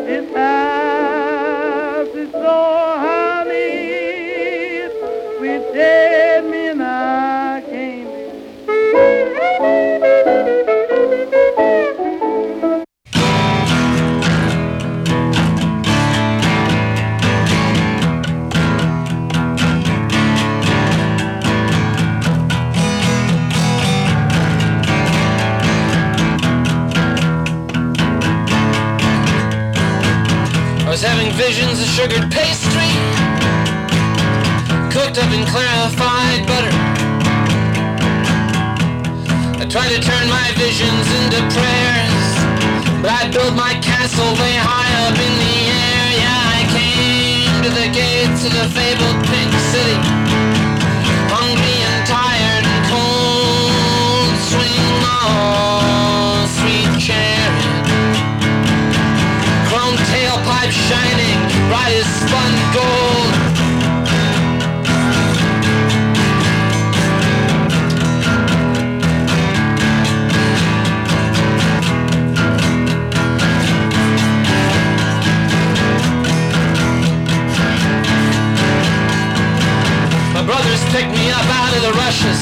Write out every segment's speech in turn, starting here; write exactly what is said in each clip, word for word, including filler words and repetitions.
This house is so honey, with dead men I can't be. I was having visions of sugared pastry, cooked up in clarified butter. I tried to turn my visions into prayers, but I built my castle way high up in the air. Yeah, I came to the gates of the fabled pink city, hungry and tired and cold, swinging low, sweet chariot, chrome tailpipe shining, bright as spun gold. My brothers picked me up out of the rushes,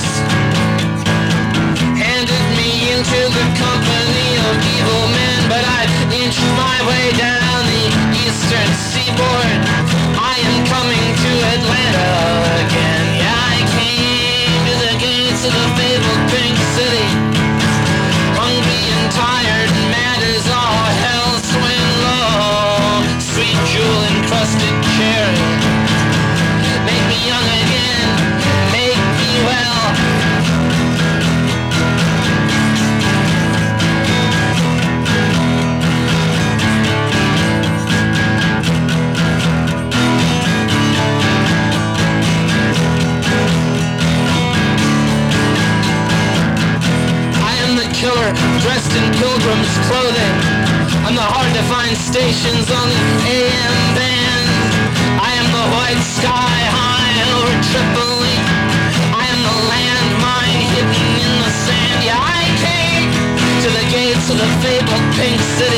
handed me into the company of evil men, but I inched my way down the eastern seaboard. I am coming to Atlanta again. Yeah, I came to the gates of the fabled pink city, hungry and tired and mad as all hell, swing low, sweet jewel encrusted cherry. Make me young again, make me well. Killer, dressed in pilgrim's clothing. I'm the hard-to-find stations on the A M band. I am the white sky high over Tripoli. I am the landmine hidden in the sand. Yeah, I came to the gates of the fabled pink city.